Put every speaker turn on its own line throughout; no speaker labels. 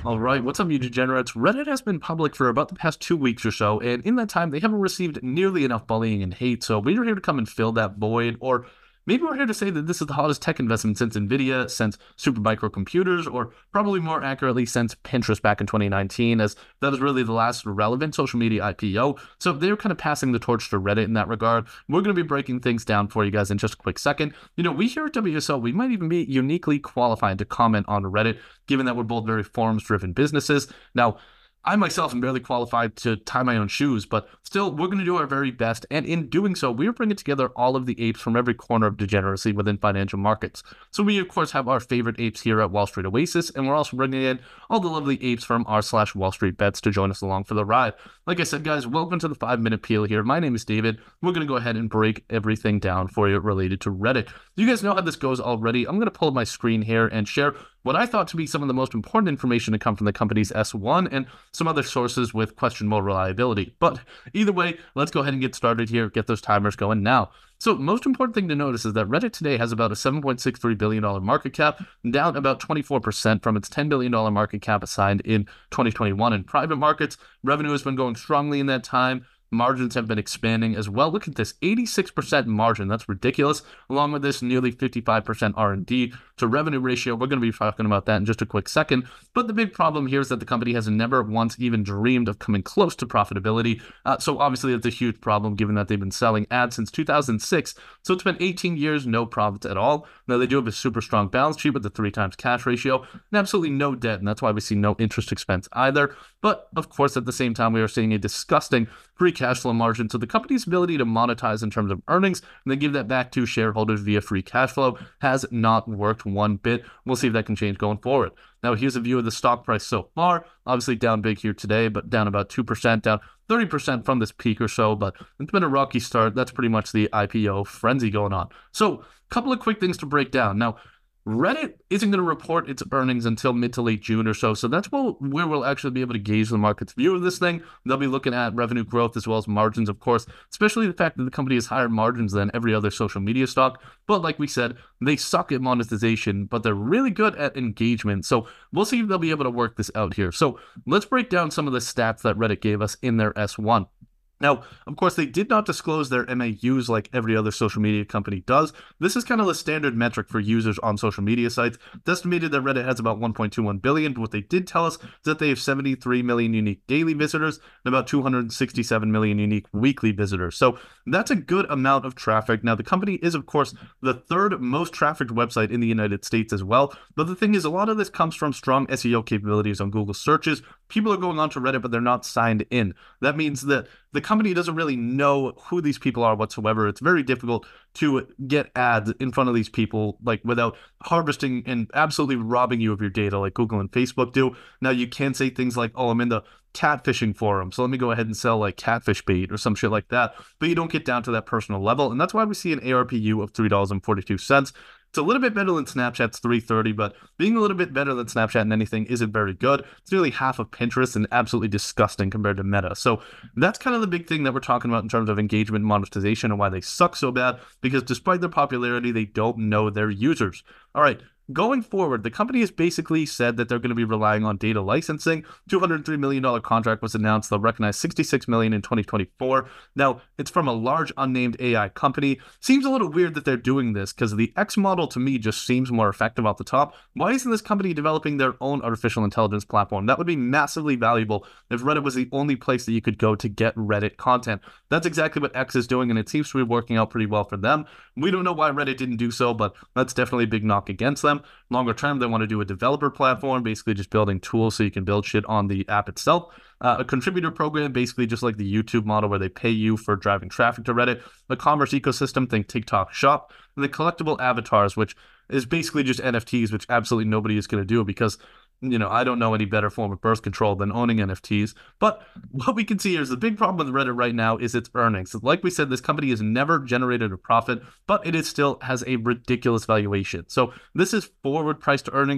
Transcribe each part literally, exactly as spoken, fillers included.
All right, what's up, you degenerates? Reddit has been public for about the past two weeks or so, and in that time, they haven't received nearly enough bullying and hate, so we are here to come and fill that void, or maybe we're here to say that this is the hottest tech investment since NVIDIA, since supermicro computers, or probably more accurately, since Pinterest back in twenty nineteen, as that was really the last relevant social media I P O, so they're kind of passing the torch to Reddit in that regard. We're going to be breaking things down for you guys in just a quick second. You know, we here at W S O, we might even be uniquely qualified to comment on Reddit, given that we're both very forums-driven businesses. Now, I myself am barely qualified to tie my own shoes, but still, we're going to do our very best, and in doing so, we're bringing together all of the apes from every corner of degeneracy within financial markets. So we, of course, have our favorite apes here at Wall Street Oasis, and we're also bringing in all the lovely apes from r slash Wall Street Bets to join us along for the ride. Like I said, guys, welcome to the five-minute peel here. My name is David. We're going to go ahead and break everything down for you related to Reddit. You guys know how this goes already. I'm going to pull up my screen here and share what I thought to be some of the most important information to come from the company's S one and some other sources with questionable reliability. But either way, let's go ahead and get started here, get those timers going now. So most important thing to notice is that Reddit today has about a seven point six three billion dollars market cap, down about twenty-four percent from its ten billion dollars market cap assigned in twenty twenty-one. In private markets, revenue has been going strongly in that time. Margins have been expanding as well. Look at this, eighty-six percent margin. That's ridiculous. Along with this, nearly fifty-five percent R and D to revenue ratio. We're going to be talking about that in just a quick second. But the big problem here is that the company has never once even dreamed of coming close to profitability. Uh, so obviously, that's a huge problem given that they've been selling ads since two thousand six. So it's been eighteen years, no profits at all. Now, they do have a super strong balance sheet with a three times cash ratio and absolutely no debt. And that's why we see no interest expense either. But of course, at the same time, we are seeing a disgusting free cash flow margin. So the company's ability to monetize in terms of earnings and then give that back to shareholders via free cash flow has not worked one bit. We'll see if that can change going forward. Now, here's a view of the stock price so far. Obviously down big here today, but down about two percent, down thirty percent from this peak or so, but it's been a rocky start. That's pretty much the I P O frenzy going on. So a couple of quick things to break down. Now, Reddit isn't going to report its earnings until mid to late June or so, so that's where we'll actually be able to gauge the market's view of this thing. They'll be looking at revenue growth as well as margins, of course, especially the fact that the company has higher margins than every other social media stock. But like we said, they suck at monetization, but they're really good at engagement. So we'll see if they'll be able to work this out here. So let's break down some of the stats that Reddit gave us in their S one. Now, of course, they did not disclose their M A Us like every other social media company does. This is kind of the standard metric for users on social media sites. It's estimated that Reddit has about one point two one billion, but what they did tell us is that they have seventy-three million unique daily visitors and about two hundred sixty-seven million unique weekly visitors. So that's a good amount of traffic. Now, the company is, of course, the third most trafficked website in the United States as well. But the thing is, a lot of this comes from strong S E O capabilities on Google searches. People are going onto Reddit, but they're not signed in. That means that the company doesn't really know who these people are whatsoever. It's very difficult to get ads in front of these people, like without harvesting and absolutely robbing you of your data like Google and Facebook do. Now, you can say things like, oh, I'm in the catfishing forum, so let me go ahead and sell like catfish bait or some shit like that. But you don't get down to that personal level. And that's why we see an A R P U of three dollars and forty-two cents. It's a little bit better than Snapchat's three thirty, but being a little bit better than Snapchat in anything isn't very good. It's nearly half of Pinterest and absolutely disgusting compared to Meta. So that's kind of the big thing that we're talking about in terms of engagement and monetization and why they suck so bad, because despite their popularity, they don't know their users. All right. Going forward, the company has basically said that they're going to be relying on data licensing. two hundred three million dollars contract was announced. They'll recognize sixty-six million dollars in twenty twenty-four. Now, it's from a large unnamed A I company. Seems a little weird that they're doing this because the X model to me just seems more effective off the top. Why isn't this company developing their own artificial intelligence platform? That would be massively valuable if Reddit was the only place that you could go to get Reddit content. That's exactly what X is doing, and it seems to be working out pretty well for them. We don't know why Reddit didn't do so, but that's definitely a big knock against them. Longer term, they want to do a developer platform, basically just building tools so you can build shit on the app itself. Uh, a contributor program, basically just like the YouTube model where they pay you for driving traffic to Reddit. A commerce ecosystem, think TikTok Shop. And the collectible avatars, which is basically just N F Ts, which absolutely nobody is going to do because, you know, I don't know any better form of birth control than owning N F Ts. But what we can see here is the big problem with Reddit right now is its earnings. Like we said, this company has never generated a profit, but it is still has a ridiculous valuation. So this is forward price to earnings.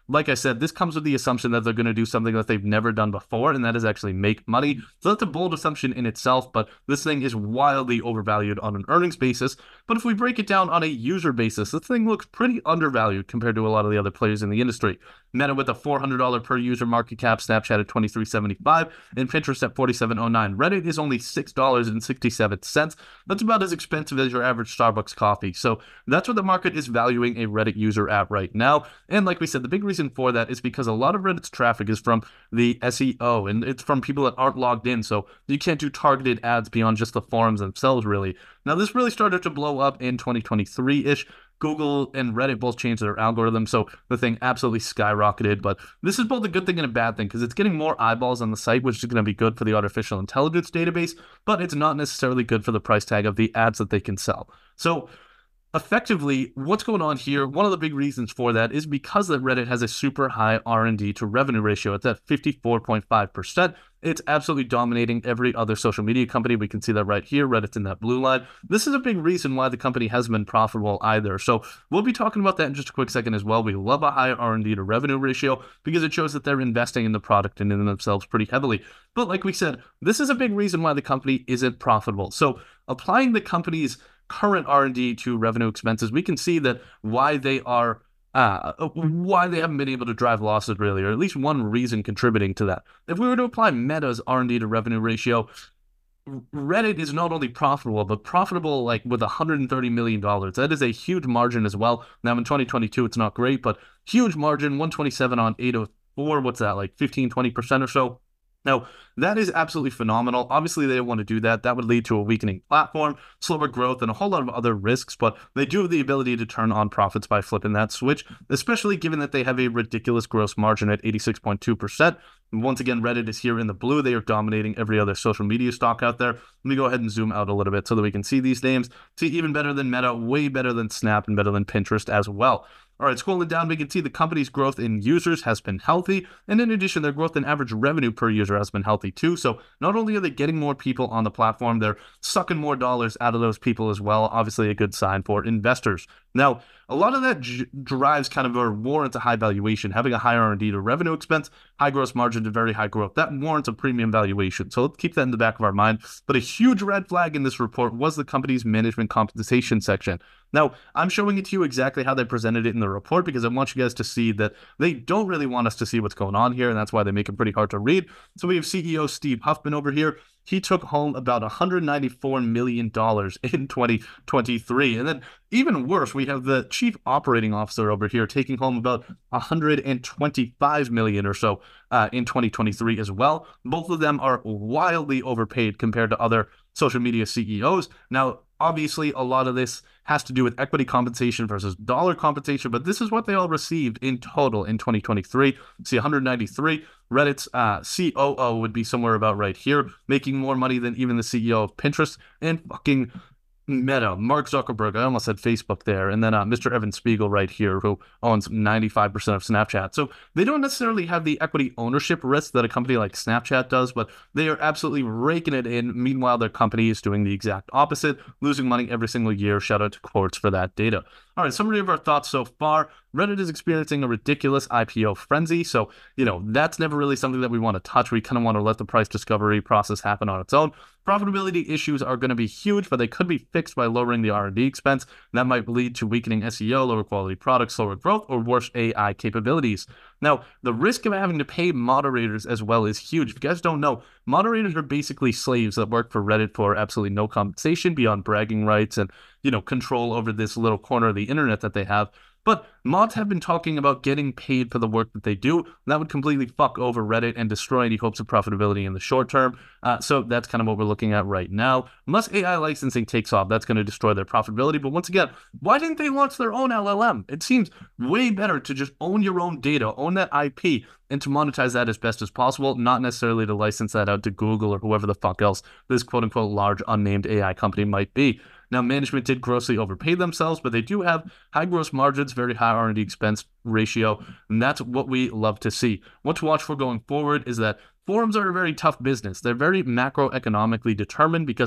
like I said, this comes with the assumption that they're going to do something that they've never done before, and that is actually make money. So that's a bold assumption in itself, but this thing is wildly overvalued on an earnings basis. But if we break it down on a user basis, this thing looks pretty undervalued compared to a lot of the other players in the industry. Meta with a four hundred dollars per user market cap, Snapchat at twenty-three seventy-five, and Pinterest at forty-seven oh nine. Reddit is only six dollars and sixty-seven cents. That's about as expensive as your average Starbucks coffee. So that's what the market is valuing a Reddit user at right now. And like we said, the big reason for that is because a lot of Reddit's traffic is from the S E O, and it's from people that aren't logged in. So you can't do targeted ads beyond just the forums themselves, really. Now, this really started to blow up in twenty twenty-three-ish. Google and Reddit both changed their algorithm, so the thing absolutely skyrocketed. But this is both a good thing and a bad thing, because it's getting more eyeballs on the site, which is going to be good for the artificial intelligence database, but it's not necessarily good for the price tag of the ads that they can sell. So effectively, what's going on here, one of the big reasons for that is because that Reddit has a super high R and D to revenue ratio. It's at fifty-four point five percent. It's absolutely dominating every other social media company. We can see that right here. Reddit's in that blue line. This is a big reason why the company hasn't been profitable either. So we'll be talking about that in just a quick second as well. We love a high R and D to revenue ratio because it shows that they're investing in the product and in themselves pretty heavily. But like we said, this is a big reason why the company isn't profitable. So applying the company's current R and D to revenue expenses, we can see that why they are uh, why they haven't been able to drive losses really, or at least one reason contributing to that. If we were to apply Meta's R and D to revenue ratio, Reddit is not only profitable, but profitable like with one hundred thirty million dollars. That is a huge margin as well. Now in twenty twenty-two, it's not great, but huge margin, one twenty-seven on eight oh four. What's that, like fifteen, twenty percent or so? Now, that is absolutely phenomenal. Obviously, they don't want to do that. That would lead to a weakening platform, slower growth, and a whole lot of other risks, but they do have the ability to turn on profits by flipping that switch, especially given that they have a ridiculous gross margin at eighty-six point two percent. And once again, Reddit is here in the blue. They are dominating every other social media stock out there. Let me go ahead and zoom out a little bit so that we can see these names. See, even better than Meta, way better than Snap, and better than Pinterest as well. All right, scrolling down, we can see the company's growth in users has been healthy, and in addition, their growth in average revenue per user has been healthy too. So not only are they getting more people on the platform, they're sucking more dollars out of those people as well. Obviously, a good sign for investors. Now, a lot of that j- drives kind of or warrants a high valuation. Having a high R and D to revenue expense, high gross margin to very high growth, that warrants a premium valuation. So let's keep that in the back of our mind. But a huge red flag in this report was the company's management compensation section. Now, I'm showing it to you exactly how they presented it in the report because I want you guys to see that they don't really want us to see what's going on here, and that's why they make it pretty hard to read. So we have C E O Steve Huffman over here. He took home about one hundred ninety-four million dollars in twenty twenty-three. And then even worse, we have the chief operating officer over here taking home about one hundred twenty-five million dollars or so uh, in twenty twenty-three as well. Both of them are wildly overpaid compared to other social media C E Os. Now, obviously, a lot of this has to do with equity compensation versus dollar compensation, but this is what they all received in total in twenty twenty-three. See, one hundred ninety-three. Reddit's uh, C O O would be somewhere about right here, making more money than even the C E O of Pinterest and fucking Meta, Mark Zuckerberg. I almost said Facebook there. And then uh, Mister Evan Spiegel right here, who owns ninety-five percent of Snapchat. So they don't necessarily have the equity ownership risk that a company like Snapchat does, but they are absolutely raking it in. Meanwhile, their company is doing the exact opposite, losing money every single year. Shout out to Quartz for that data. All right, summary of our thoughts so far. Reddit is experiencing a ridiculous I P O frenzy. So, you know, that's never really something that we want to touch. We kind of want to let the price discovery process happen on its own. Profitability issues are going to be huge, but they could be fixed by lowering the R and D expense. That might lead to weakening S E O, lower quality products, slower growth, or worse A I capabilities. Now, the risk of having to pay moderators as well is huge. If you guys don't know, moderators are basically slaves that work for Reddit for absolutely no compensation beyond bragging rights and, you know, control over this little corner of the internet that they have. But mods have been talking about getting paid for the work that they do. That would completely fuck over Reddit and destroy any hopes of profitability in the short term. Uh, so that's kind of what we're looking at right now. Unless A I licensing takes off, that's going to destroy their profitability. But once again, why didn't they launch their own L L M? It seems way better to just own your own data, own that I P, and to monetize that as best as possible, not necessarily to license that out to Google or whoever the fuck else this quote-unquote large unnamed A I company might be. Now, management did grossly overpay themselves, but they do have high gross margins, very high R and D expense ratio, and that's what we love to see. What to watch for going forward is that forums are a very tough business. They're very macroeconomically determined because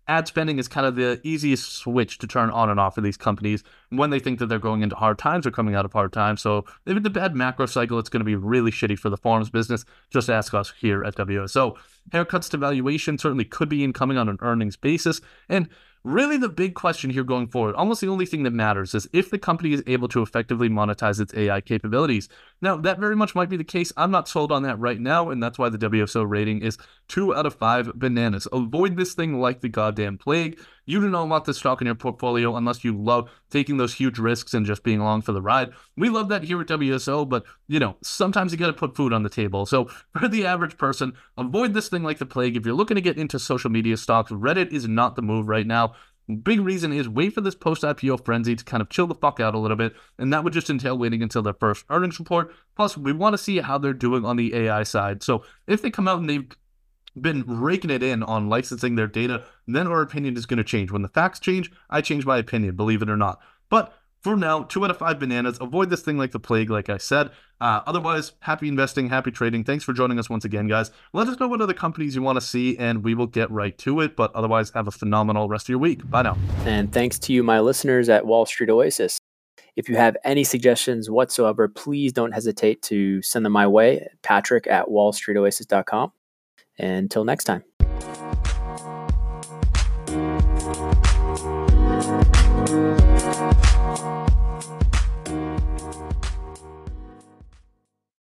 ad spending is kind of the easiest switch to turn on and off for these companies when they think that they're going into hard times or coming out of hard times. So if it's a bad macro cycle, it's going to be really shitty for the forums business. Just ask us here at W S O. Haircuts to valuation certainly could be incoming on an earnings basis. And really the big question here going forward, almost the only thing that matters, is if the company is able to effectively monetize its A I capabilities. Now, that very much might be the case. I'm not sold on that right now, and that's why the W S O rating is two out of five bananas. Avoid this thing like the goddamn plague. You do not want this stock in your portfolio unless you love taking those huge risks and just being along for the ride. We love that here at W S O, but, you know, sometimes you got to put food on the table. So for the average person, avoid this thing like the plague. If you're looking to get into social media stocks, Reddit is not the move right now. Big reason is wait for this post-I P O frenzy to kind of chill the fuck out a little bit, and that would just entail waiting until their first earnings report. Plus, we want to see how they're doing on the A I side. So if they come out and they've been raking it in on licensing their data, then our opinion is going to change. When the facts change, I change my opinion, believe it or not. But for now, two out of five bananas. Avoid this thing like the plague, like I said. Uh, otherwise, happy investing, happy trading. Thanks for joining us once again, guys. Let us know what other companies you want to see, and we will get right to it. But otherwise, have a phenomenal rest of your week. Bye now.
And thanks to you, my listeners at Wall Street Oasis. If you have any suggestions whatsoever, please don't hesitate to send them my way, Patrick at wall street oasis dot com. Until next time.